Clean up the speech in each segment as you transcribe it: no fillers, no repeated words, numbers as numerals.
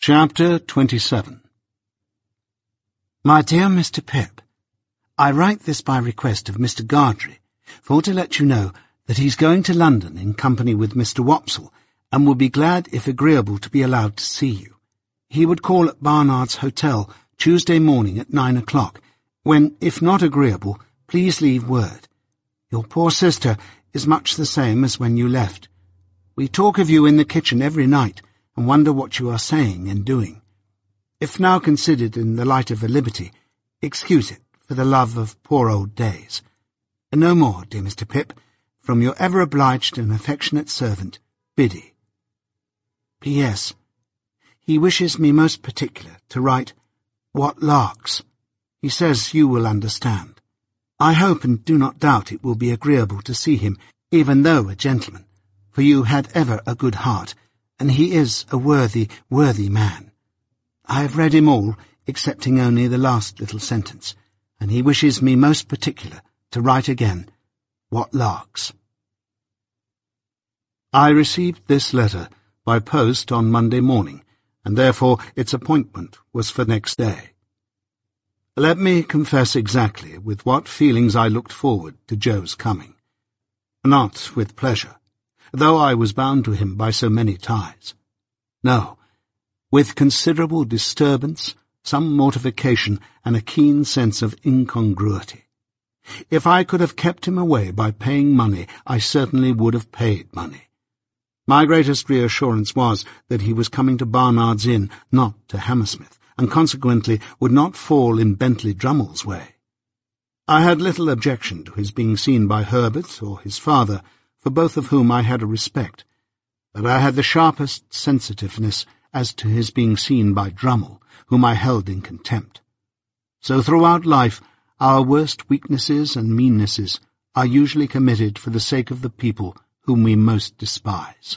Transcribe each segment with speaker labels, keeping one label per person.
Speaker 1: Chapter 27.
Speaker 2: My dear Mr. Pip, I write this by request of Mr. Gardry, for to let you know that he's going to London in company with Mr. Wopsle, and will be glad if agreeable to be allowed to see you. He would call at Barnard's Hotel Tuesday morning at 9 o'clock, when, if not agreeable, please leave word. Your poor sister is much the same as when you left. We talk of you in the kitchen every night, and wonder what you are saying and doing. If now considered in the light of a liberty, excuse it for the love of poor old days. And no more, dear Mr. Pip, from your ever obliged and affectionate servant, Biddy. P.S. He wishes me most particular to write, "What larks." He says you will understand. I hope and do not doubt it will be agreeable to see him, even though a gentleman, for you had ever a good heart, and he is a worthy, worthy man. I have read him all, excepting only the last little sentence, and he wishes me most particular to write again, "What larks."
Speaker 1: I received this letter by post on Monday morning, and therefore its appointment was for next day. Let me confess exactly with what feelings I looked forward to Joe's coming. Not with pleasure, though I was bound to him by so many ties. No, with considerable disturbance, some mortification, and a keen sense of incongruity. If I could have kept him away by paying money, I certainly would have paid money. My greatest reassurance was that he was coming to Barnard's Inn, not to Hammersmith, and consequently would not fall in Bentley Drummle's way. I had little objection to his being seen by Herbert or his father, for both of whom I had a respect, but I had the sharpest sensitiveness as to his being seen by Drummle, whom I held in contempt. So throughout life our worst weaknesses and meannesses are usually committed for the sake of the people whom we most despise.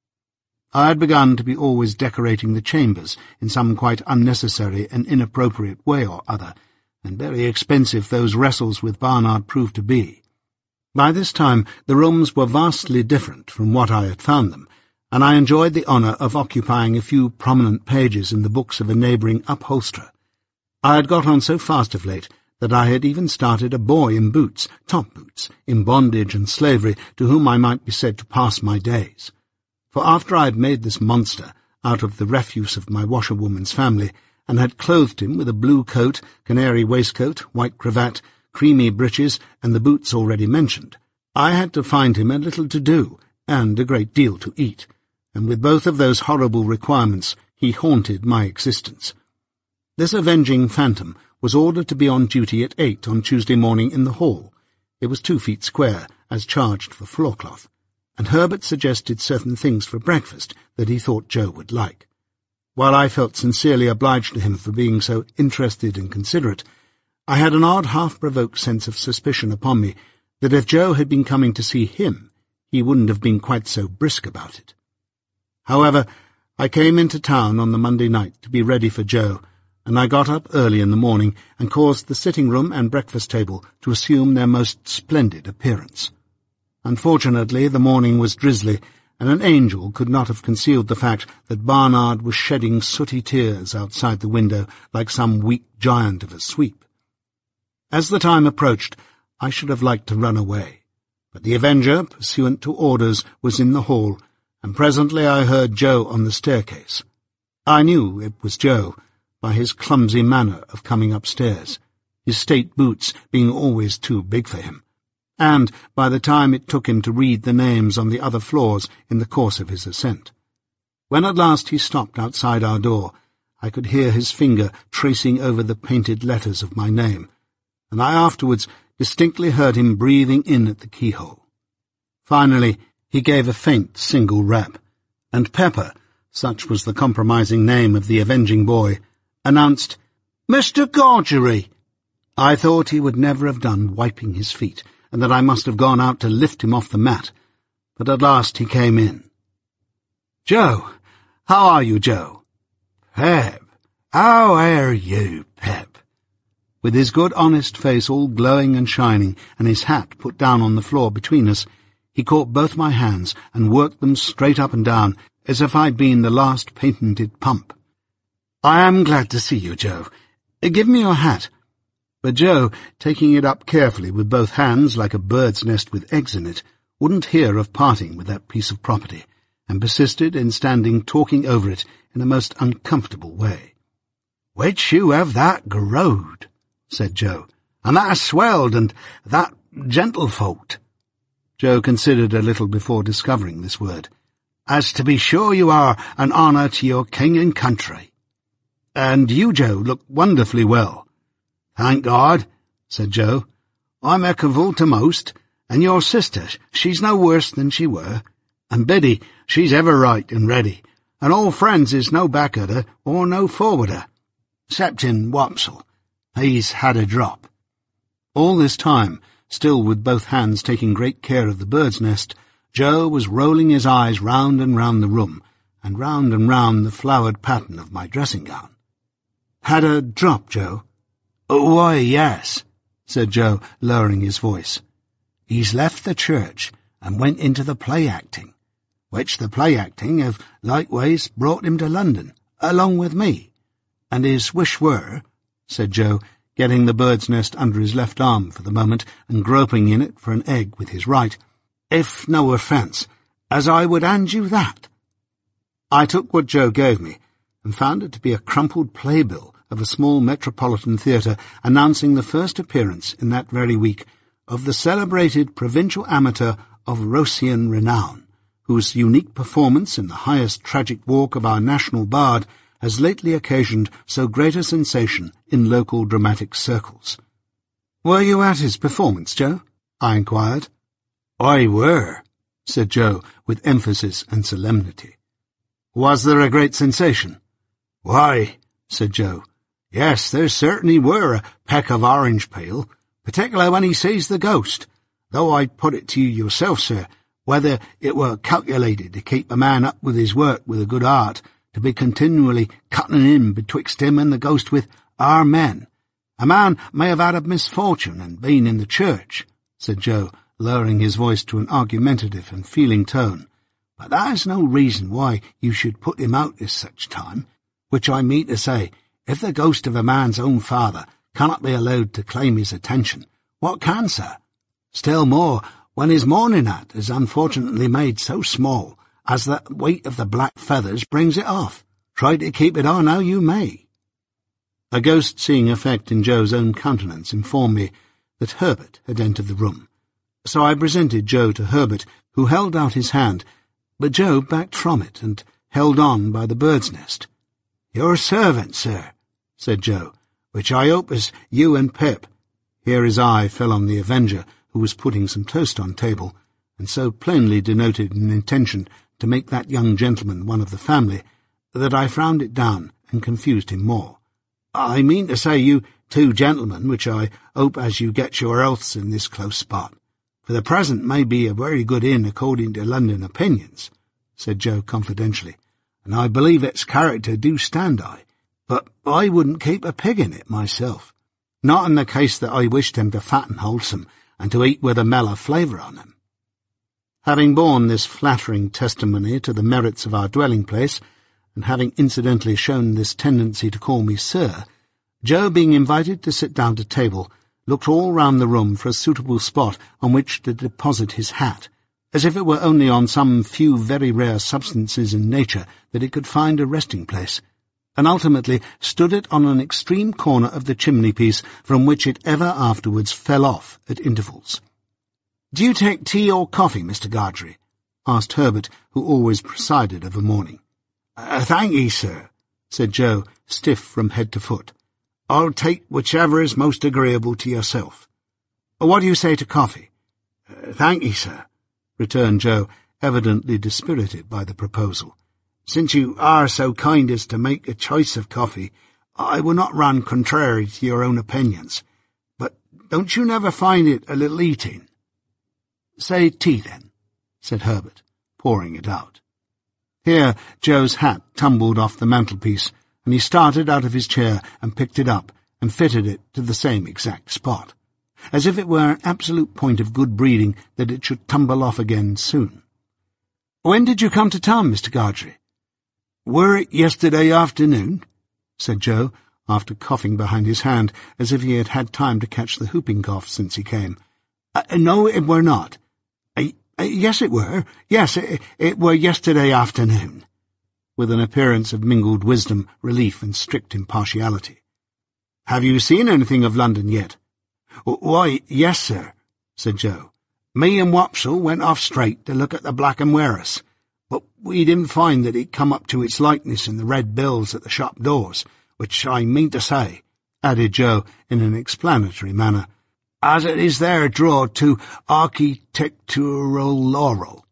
Speaker 1: I had begun to be always decorating the chambers in some quite unnecessary and inappropriate way or other, and very expensive those wrestles with Barnard proved to be. By this time the rooms were vastly different from what I had found them, and I enjoyed the honour of occupying a few prominent pages in the books of a neighbouring upholsterer. I had got on so fast of late that I had even started a boy in boots, top boots, in bondage and slavery, to whom I might be said to pass my days. For after I had made this monster out of the refuse of my washerwoman's family, and had clothed him with a blue coat, canary waistcoat, white cravat, creamy breeches, and the boots already mentioned, I had to find him a little to do, and a great deal to eat, and with both of those horrible requirements he haunted my existence. This avenging phantom was ordered to be on duty at 8 on Tuesday morning in the hall. It was 2 feet square, as charged for floorcloth, and Herbert suggested certain things for breakfast that he thought Joe would like. While I felt sincerely obliged to him for being so interested and considerate, I had an odd half-provoked sense of suspicion upon me that if Joe had been coming to see him, he wouldn't have been quite so brisk about it. However, I came into town on the Monday night to be ready for Joe, and I got up early in the morning and caused the sitting-room and breakfast-table to assume their most splendid appearance. Unfortunately, the morning was drizzly, and an angel could not have concealed the fact that Barnard was shedding sooty tears outside the window like some weak giant of a sweep. As the time approached, I should have liked to run away, but the Avenger, pursuant to orders, was in the hall, and presently I heard Joe on the staircase. I knew it was Joe by his clumsy manner of coming upstairs, his state boots being always too big for him, and by the time it took him to read the names on the other floors in the course of his ascent. When at last he stopped outside our door, I could hear his finger tracing over the painted letters of my name, and I afterwards distinctly heard him breathing in at the keyhole. Finally, he gave a faint single rap, and Pepper, such was the compromising name of the avenging boy, announced, "Mr. Gargery." I thought he would never have done wiping his feet, and that I must have gone out to lift him off the mat, but at last he came in. "Joe, how are you, Joe?"
Speaker 2: "Pep, how are you, Pep?"
Speaker 1: With his good honest face all glowing and shining, and his hat put down on the floor between us, he caught both my hands and worked them straight up and down, as if I'd been the last patented pump. I am glad to see you, Joe. Give me your hat. But Joe, taking it up carefully with both hands like a bird's nest with eggs in it, wouldn't hear of parting with that piece of property, and persisted in standing talking over it in a most uncomfortable way. "Which you have that growed," said Joe, "and that swelled, and that gentlefolked." Joe considered a little before discovering this word. "As to be sure you are an honour to your king and country." "And you, Joe, look wonderfully well." "Thank God," said Joe. "I'm equal to most, and your sister, she's no worse than she were, and Biddy, she's ever right and ready, and all friends is no back at her or no forward her, excepting Wopsle. He's had a drop." All this time, still with both hands taking great care of the bird's nest, Joe was rolling his eyes round and round the room, and round the flowered pattern of my dressing-gown. "Had a drop, Joe?" "Why, yes," said Joe, lowering his voice. "He's left the church and went into the play-acting, which the play-acting have likewise brought him to London, along with me. And his wish were," said Joe, getting the bird's nest under his left arm for the moment and groping in it for an egg with his right, "if no offence, as I would hand you that." I took what Joe gave me, and found it to be a crumpled playbill of a small metropolitan theatre announcing the first appearance in that very week of the celebrated provincial amateur of Roscian renown, whose unique performance in the highest tragic walk of our national bard has lately occasioned so great a sensation in local dramatic circles. "Were you at his performance, Joe?" I inquired. "I were," said Joe, with emphasis and solemnity. "Was there a great sensation?" "Why," said Joe, "yes, there certainly were a peck of orange peel, particular when he sees the ghost, though I'd put it to you yourself, sir, whether it were calculated to keep a man up with his work with a good heart, to be continually cutting in betwixt him and the ghost with our men. A man may have had a misfortune and been in the church," said Joe, lowering his voice to an argumentative and feeling tone, "but that is no reason why you should put him out at such time, which I mean to say, if the ghost of a man's own father cannot be allowed to claim his attention, what can, sir? Still more, when his mourning hat is unfortunately made so small as that the weight of the black feathers brings it off. Try to keep it on how you may." A ghost-seeing effect in Joe's own countenance informed me that Herbert had entered the room, so I presented Joe to Herbert, who held out his hand, but Joe backed from it and held on by the bird's nest. "Your servant, sir," said Joe, "which I hope is you and Pip." Here his eye fell on the Avenger, who was putting some toast on table, and so plainly denoted an intention to make that young gentleman one of the family, that I frowned it down and confused him more. "I mean to say you two gentlemen, which I hope as you get your healths in this close spot, for the present may be a very good inn according to London opinions," said Joe confidentially, "and I believe its character do stand I, but I wouldn't keep a pig in it myself, not in the case that I wished him to fat and wholesome, and to eat with a mellow flavour on him." Having borne this flattering testimony to the merits of our dwelling-place, and having incidentally shown this tendency to call me sir, Joe, being invited to sit down to table, looked all round the room for a suitable spot on which to deposit his hat, as if it were only on some few very rare substances in nature that it could find a resting-place, and ultimately stood it on an extreme corner of the chimney-piece from which it ever afterwards fell off at intervals. "Do you take tea or coffee, Mr. Gargery?" asked Herbert, who always presided of a morning. "Thank ye, sir," said Joe, stiff from head to foot. "I'll take whichever is most agreeable to yourself." "What do you say to coffee?" "Thank ye, sir," returned Joe, evidently dispirited by the proposal. "Since you are so kind as to make a choice of coffee, I will not run contrary to your own opinions. But don't you never find it a little eating?" "Say tea, then," said Herbert, pouring it out. Here Joe's hat tumbled off the mantelpiece, and he started out of his chair and picked it up and fitted it to the same exact spot, as if it were an absolute point of good breeding that it should tumble off again soon. "When did you come to town, Mr. Gargery?" "Were it yesterday afternoon?" said Joe, after coughing behind his hand, as if he had had time to catch the whooping cough since he came. No, it were not. Yes, it were. Yes, it were yesterday afternoon, with an appearance of mingled wisdom, relief, and strict impartiality. Have you seen anything of London yet? Why, yes, sir, said Joe. Me and Wopsle went off straight to look at the Black and Wareas, but we didn't find that it come up to its likeness in the red bills at the shop doors, which I mean to say, added Joe in an explanatory manner, as it is there drawed to architectural laurel.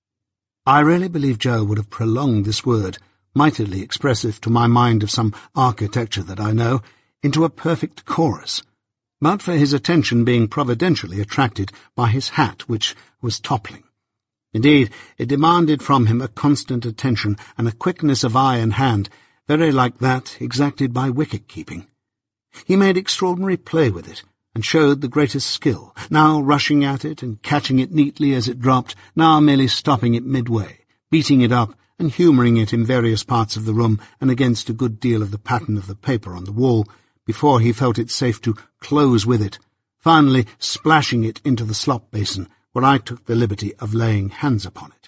Speaker 1: I really believe Joe would have prolonged this word, mightily expressive to my mind of some architecture that I know, into a perfect chorus, but for his attention being providentially attracted by his hat, which was toppling. Indeed, it demanded from him a constant attention and a quickness of eye and hand, very like that exacted by wicket-keeping. He made extraordinary play with it, and showed the greatest skill, now rushing at it and catching it neatly as it dropped, now merely stopping it midway, beating it up, and humouring it in various parts of the room and against a good deal of the pattern of the paper on the wall, before he felt it safe to close with it, finally splashing it into the slop-basin, where I took the liberty of laying hands upon it.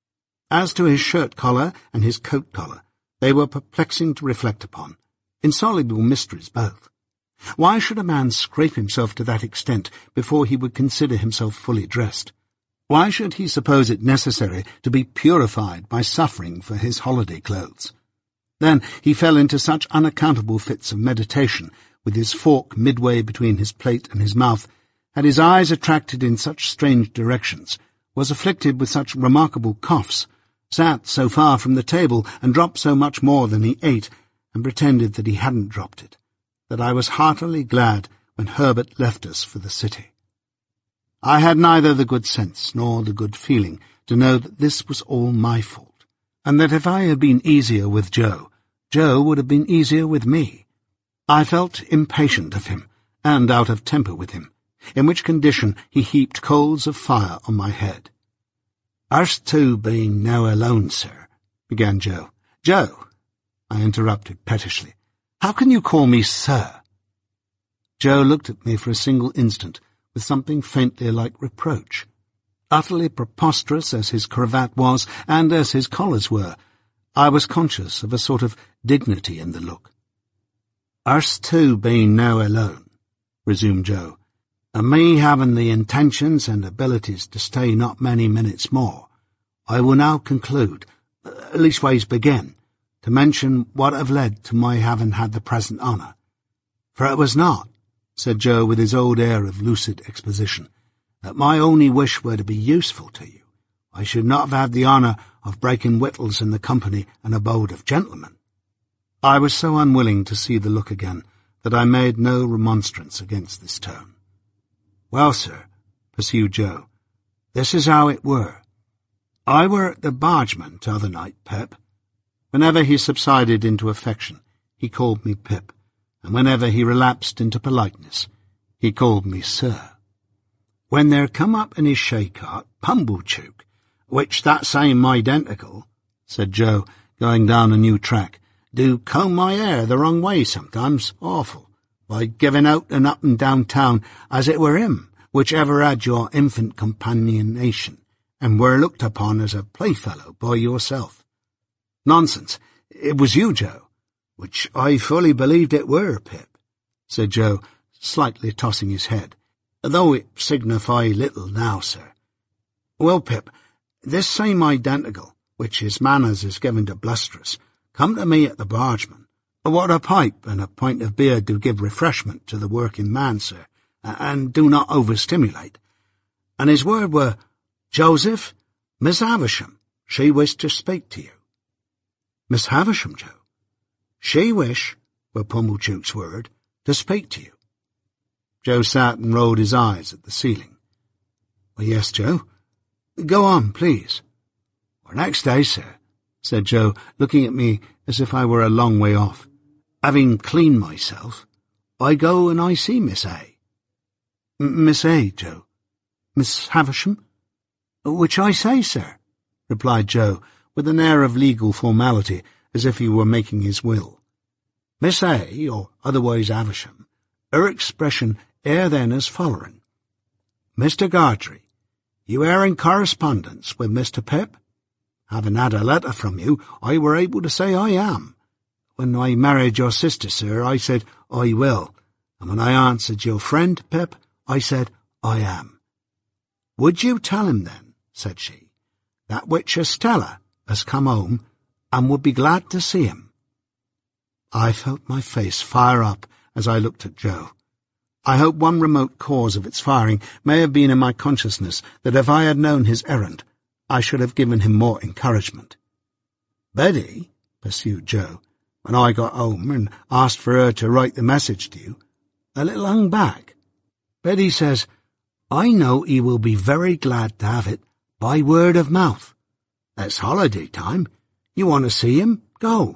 Speaker 1: As to his shirt-collar and his coat-collar, they were perplexing to reflect upon, insoluble mysteries both. Why should a man scrape himself to that extent before he would consider himself fully dressed? Why should he suppose it necessary to be purified by suffering for his holiday clothes? Then he fell into such unaccountable fits of meditation, with his fork midway between his plate and his mouth, had his eyes attracted in such strange directions, was afflicted with such remarkable coughs, sat so far from the table and dropped so much more than he ate, and pretended that he hadn't dropped it, that I was heartily glad when Herbert left us for the city. I had neither the good sense nor the good feeling to know that this was all my fault, and that if I had been easier with Joe, Joe would have been easier with me. I felt impatient of him, and out of temper with him, in which condition he heaped coals of fire on my head. "Us two being now alone, sir," began Joe. "Joe," I interrupted pettishly, "how can you call me sir?" Joe looked at me for a single instant with something faintly like reproach. Utterly preposterous as his cravat was, and as his collars were, I was conscious of a sort of dignity in the look. "Us two being now alone," resumed Joe, "and me having the intentions and abilities to stay not many minutes more, I will now conclude, leastways begin, to mention what have led to my having had the present honour. For it was not," said Joe with his old air of lucid exposition, "that my only wish were to be useful to you. I should not have had the honour of breaking victuals in the company and abode of gentlemen." I was so unwilling to see the look again that I made no remonstrance against this tone. "Well, sir," pursued Joe, "this is how it were. I were at the Bargeman t'other night, Pip." Whenever he subsided into affection, he called me Pip, and whenever he relapsed into politeness, he called me sir. "When there come up in his shay-cart Pumblechook, which that same identical," said Joe, going down a new track, "do comb my hair the wrong way sometimes, awful, by giving out and up and down town as it were him, which ever had your infant companionation, and were looked upon as a playfellow by yourself." "Nonsense. It was you, Joe." "Which I fully believed it were, Pip," said Joe, slightly tossing his head, "though it signify little now, sir. Well, Pip, this same identical, which his manners is given to blusterous, come to me at the Bargeman. What a pipe and a pint of beer do give refreshment to the working man, sir, and do not overstimulate. And his word were, 'Joseph, Miss Havisham, she wished to speak to you.'" "Miss Havisham, Joe?" "She wish," were Pumblechook's word, "to speak to you." Joe sat and rolled his eyes at the ceiling. "Well, yes, Joe. Go on, please." "Well, next day, sir," said Joe, looking at me as if I were a long way off, "having cleaned myself, I go and I see Miss A." "Miss A, Joe? Miss Havisham?" "Which I say, sir," replied Joe, with an air of legal formality, as if he were making his will. Miss A, or otherwise Avisham, her expression ere then as following. Mr. Gargery, you are in correspondence with Mr. Pip? Having had a letter from you, I were able to say I am. When I married your sister, sir, I said, I will, and when I answered your friend, Pip, I said, I am. Would you tell him then, said she, that which Estella has come home, and would be glad to see him? I felt my face fire up as I looked at Joe. I hope one remote cause of its firing may have been in my consciousness that if I had known his errand, I should have given him more encouragement. Betty, pursued Joe, when I got home and asked for her to write the message to you, a little hung back. Betty says, I know he will be very glad to have it by word of mouth. It's holiday time. You want to see him? Go.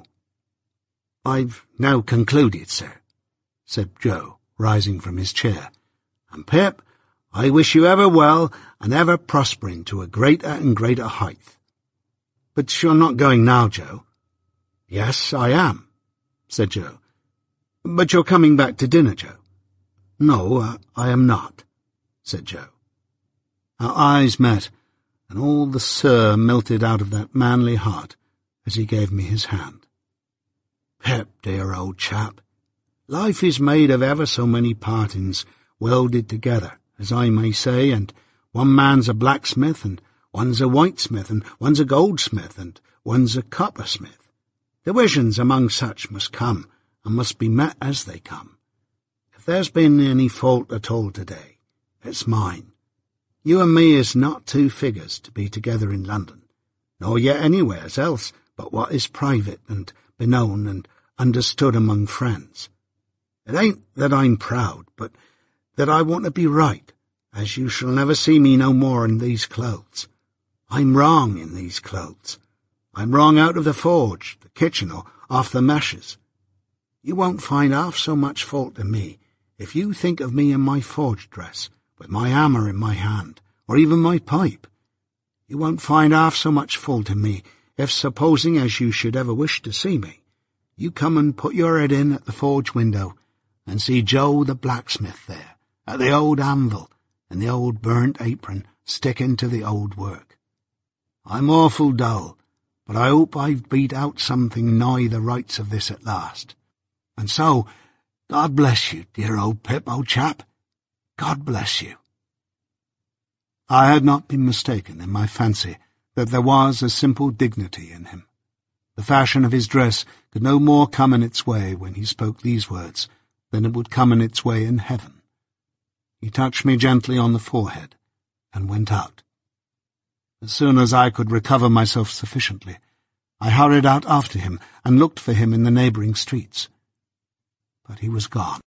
Speaker 1: I've now concluded, sir, said Joe, rising from his chair. And Pip, I wish you ever well and ever prospering to a greater and greater height. But you're not going now, Joe. Yes, I am, said Joe. But you're coming back to dinner, Joe. No, I am not, said Joe. Our eyes met, and all the sir melted out of that manly heart as he gave me his hand. Pip, dear old chap, life is made of ever so many partings welded together, as I may say, and one man's a blacksmith, and one's a whitesmith, and one's a goldsmith, and one's a coppersmith. Divisions among such must come, and must be met as they come. If there's been any fault at all today, it's mine. You and me is not two figures to be together in London, nor yet anywheres else but what is private and beknown and understood among friends. It ain't that I'm proud, but that I want to be right, as you shall never see me no more in these clothes. I'm wrong in these clothes. I'm wrong out of the forge, the kitchen, or off the meshes. You won't find half so much fault in me if you think of me in my forge dress, with my hammer in my hand, or even my pipe. You won't find half so much fault in me if, supposing as you should ever wish to see me, you come and put your head in at the forge window and see Joe the blacksmith there, at the old anvil, and the old burnt apron sticking to the old work. I'm awful dull, but I hope I've beat out something nigh the rights of this at last. And so, God bless you, dear old Pip, old chap. God bless you. I had not been mistaken in my fancy that there was a simple dignity in him. The fashion of his dress could no more come in its way when he spoke these words than it would come in its way in heaven. He touched me gently on the forehead and went out. As soon as I could recover myself sufficiently, I hurried out after him and looked for him in the neighbouring streets. But he was gone.